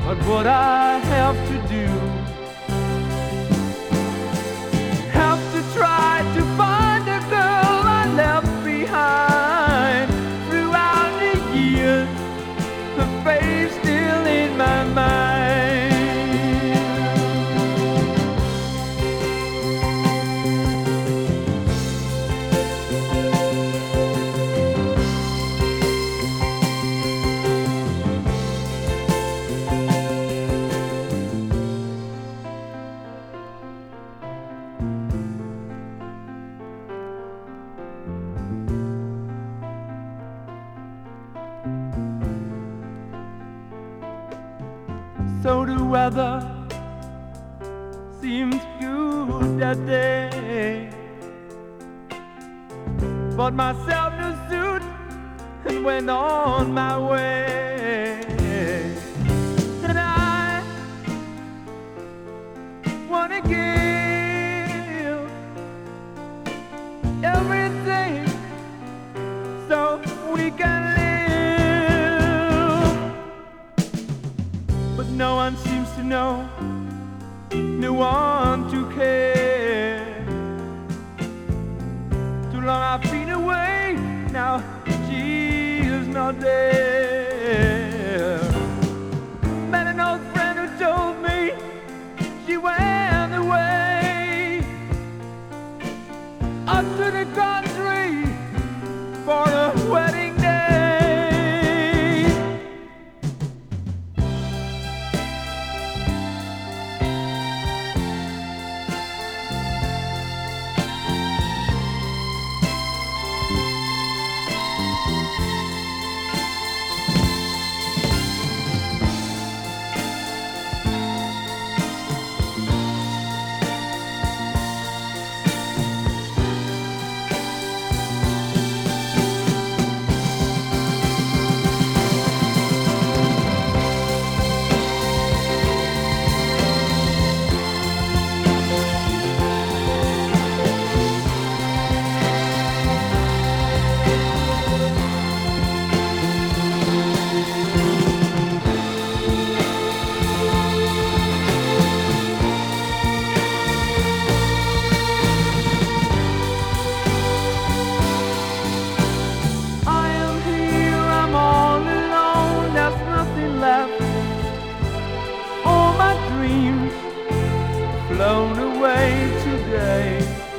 But what I have to do, have to try to find a girl I left behind. Throughout the years, her face still in my mind. So the weather seems good that day. Bought myself a suit and went on my way. And I wanna give everything so we can live. But no one seems to know, no one to care. Too long I've been away, now she is not there. Met an old friend who told me she went away up to the country for a wedding day. Blown away today.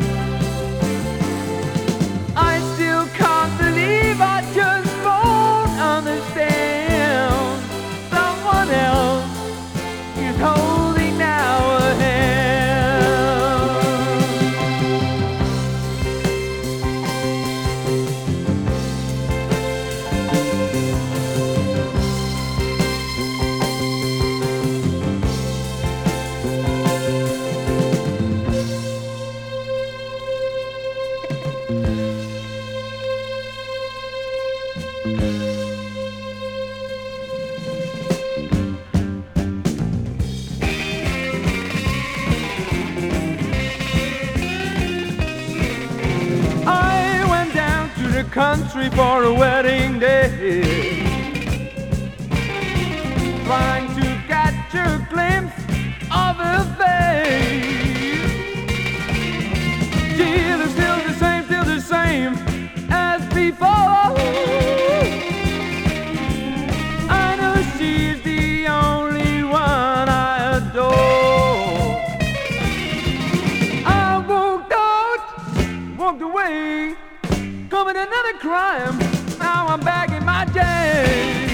I still can't believe I just won't understand. Someone else is holding our hand. Country for a wedding day, trying to catch a glimpse of her face. She is still the same as before. I know she's the only one I adore. I walked away, committed another crime. Now I'm back in my day.